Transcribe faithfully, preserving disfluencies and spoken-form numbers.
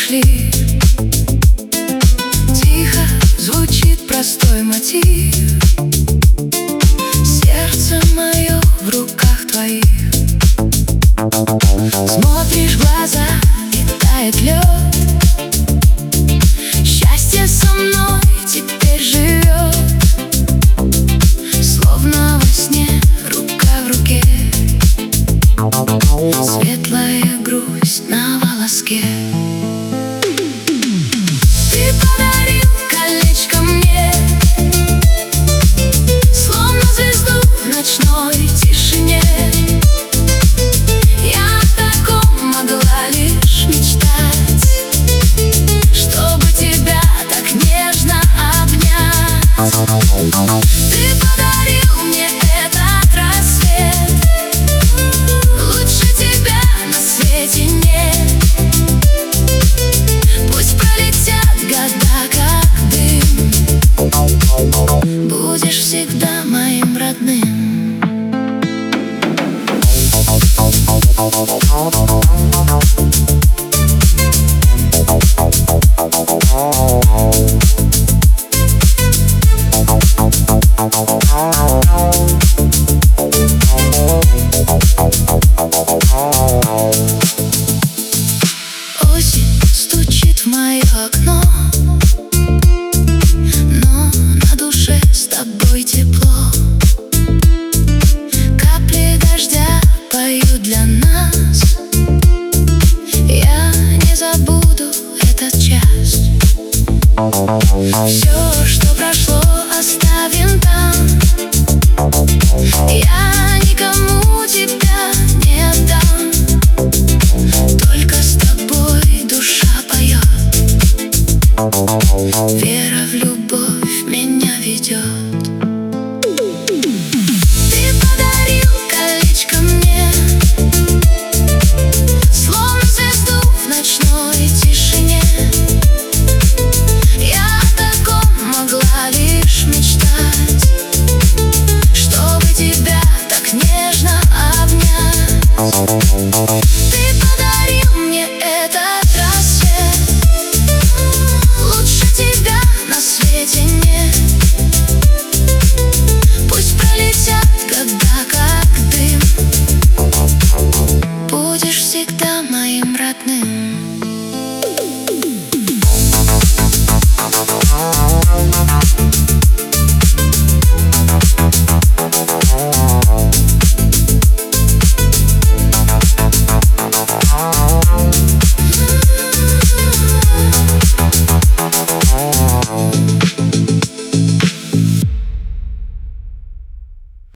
пришли. Тихо звучит простой мотив. Сердце мое в руках твоих. Смотришь в глаза, и тает лед. Счастье со мной теперь живет, словно во сне, рука в руке. Светлая грусть на волоске. Ты подарил колечко мне, словно звезду в ночной тишине. Я о таком могла лишь мечтать, чтобы тебя так нежно обнять. Ты подарил мне этот рассвет, лучше тебя на свете нет. Пусть пролетят года, как дым, будешь всегда моим родным. Осень стучит в мое окно, но на душе с тобой тепло. Капли дождя поют для нас. Я не забуду этот час. Все, что прошло, оставим там. Я никому тебя не отдам. Только с тобой душа поет. Вера в любовь меня ведет. Ты подарил колечко мне, словно звезду в ночной тишине. Я о таком могла лишь мечтать, чтобы тебя так нежно обнять. Ты подарил мне этот рассвет, лучше тебя на свете нет. Пусть пролетят года, как дым, будешь всегда моим родным.